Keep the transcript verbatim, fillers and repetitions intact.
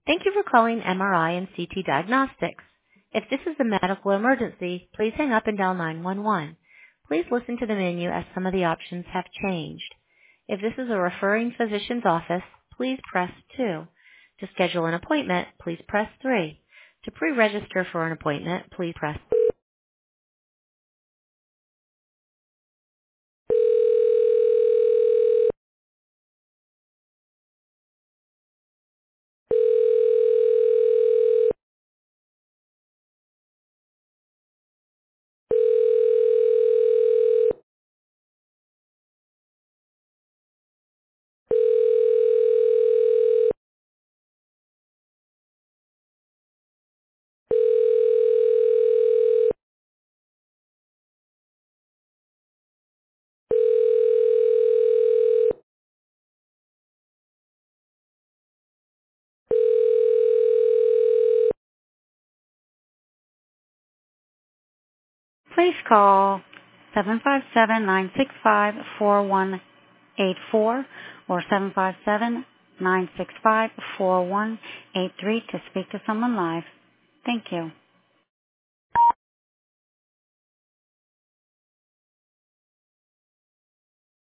Thank you for calling M R I and C T Diagnostics. If this is a medical emergency, please hang up and dial nine one one. Please listen to the menu as some of the options have changed. If this is a referring physician's office, please press two. To schedule an appointment, please press three. To pre-register for an appointment, please press. Please call seven five seven, nine six five, four one eight four or seven five seven, nine six five, four one eight three to speak to someone live. Thank you.